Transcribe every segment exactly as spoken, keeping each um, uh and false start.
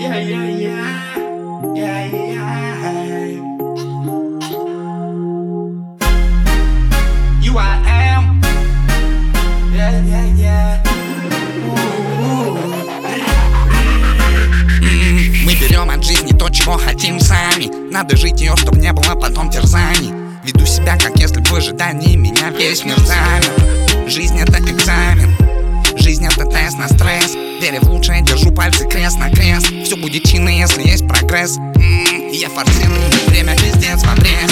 Yeah, yeah, yeah. Yeah, yeah. You I am. Yeah, yeah, yeah. Мы берем от жизни то, чего хотим сами. Надо жить ее, чтоб не было потом терзаний. Веду себя, как если бы в ожидании меня весь мир замер. Жизнь — это экзамен, жизнь — это тест на стресс. Веря в лучшее, держу пальцы крест на крест. Все будет чинно, если есть прогресс. М-м, Я форсирую время, пиздец в обрез.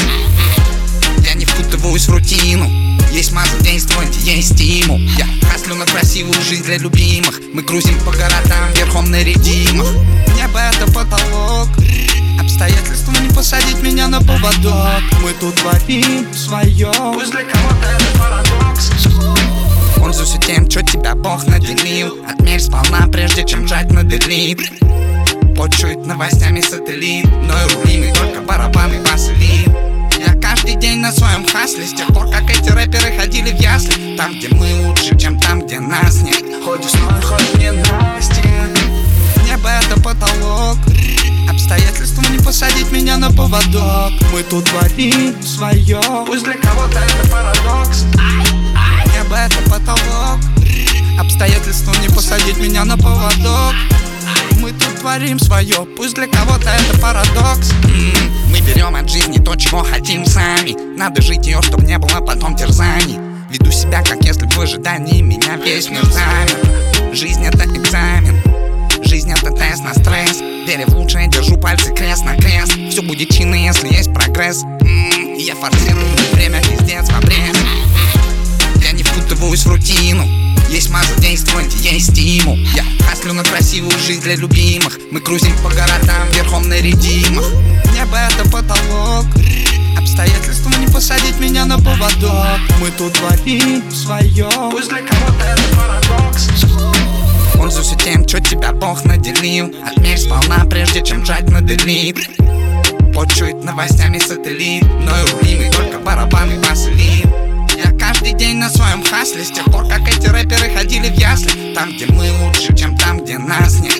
Я не впутываюсь в рутину. Есть масса действовать, есть стимул. Я хаслю на красивую жизнь для любимых. Мы крузим по городам верхом на редимах. Небо — это потолок. Обстоятельства не посадить меня на поводок. Мы тут творим свое. Пусть для кого-то это парадокс. Пользуйся тем, что тебя Бог наделил. Отмерь сполна, прежде чем жать на делит. Почует новостями сателлит. Но и рулим, и только барабаны басили. Я каждый день на своем хасле. С тех пор, как эти рэперы ходили в ясли. Там, где мы лучше, чем там, где нас нет. Хоть весной, хоть ненастье. Небо — это потолок. Обстоятельства не посадить меня на поводок. Мы тут творим свое. Пусть для кого-то это парадокс. Небо — это потолок. Обстоятельства не посадить меня на поводок. Мы тут творим свое. Пусть для кого-то это парадокс. М-м, Мы берем от жизни то, чего хотим сами. Надо жить ее, чтоб не было потом терзаний. Веду себя, как если в ожидании меня весь мир замер. Жизнь — это экзамен, жизнь — это тест на стресс. Веря в лучшее, держу пальцы крест на крест. Все будет чинно, если есть прогресс. М-м, Я форсирую время, пиздец в обрез. Я не впутываюсь в рутину. Есть масса действовать, есть стимул. Я хаслю на красивую жизнь для любимых. Мы крузим по городам верхом на редимах. Небо — это потолок. Обстоятельства не посадить меня на поводок. Мы тут творим свое. Пусть для кого-то это парадокс. Пользуйся тем, что тебя Бог наделил. Отмерь сполна, прежде чем жать на делит. Почует новостями сателлит. Но и рулим, и только барабаны басили. Я каждый день на своем хасле. С тех пор, как эти рэперы ходили в ясли. Там, где мы лучше, чем там, где нас нет.